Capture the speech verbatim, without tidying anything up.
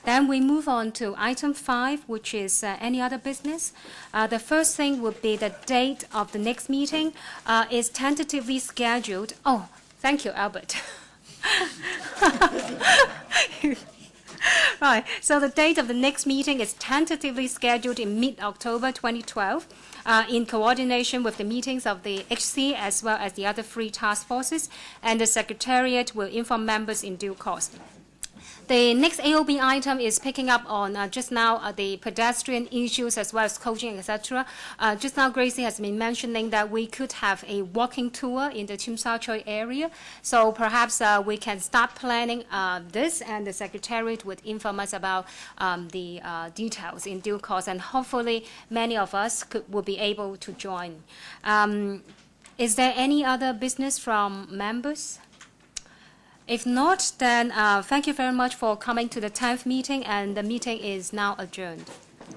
Then we move on to item five, which is uh, any other business. Uh, the first thing would be the date of the next meeting uh, is tentatively scheduled. Oh, thank you, Albert. Right, so the date of the next meeting is tentatively scheduled in mid-October twenty twelve, uh, in coordination with the meetings of the H C as well as the other three task forces, and the Secretariat will inform members in due course. The next A O B item is picking up on uh, just now uh, the pedestrian issues as well as coaching, et cetera. Uh, just now, Gracie has been mentioning that we could have a walking tour in the Tsim Sha Tsui area. So perhaps uh, we can start planning uh, this, and the Secretariat would inform us about um, the uh, details in due course, and hopefully many of us could, will be able to join. Um, is there any other business from members? If not, then uh, thank you very much for coming to the tenth meeting, and the meeting is now adjourned.